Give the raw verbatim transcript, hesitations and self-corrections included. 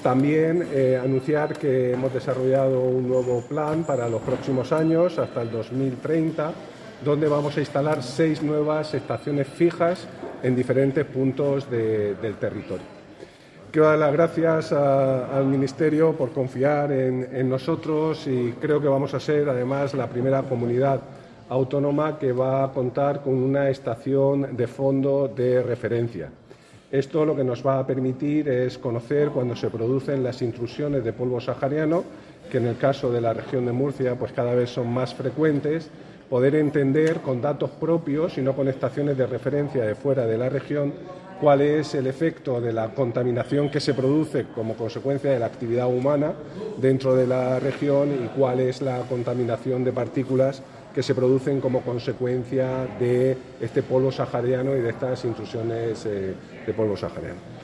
También eh, anunciar que hemos desarrollado un nuevo plan para los próximos años, hasta el dos mil treinta, donde vamos a instalar seis nuevas estaciones fijas en diferentes puntos de, del territorio. Quiero dar las gracias a, al Ministerio por confiar en, en nosotros y creo que vamos a ser, además, la primera comunidad autónoma que va a contar con una estación de fondo de referencia. Esto lo que nos va a permitir es conocer cuando se producen las intrusiones de polvo sahariano, que en el caso de la región de Murcia pues cada vez son más frecuentes, poder entender con datos propios y no con estaciones de referencia de fuera de la región cuál es el efecto de la contaminación que se produce como consecuencia de la actividad humana dentro de la región y cuál es la contaminación de partículas que se producen como consecuencia de este polvo sahariano y de estas intrusiones eh, de polvo sahariano.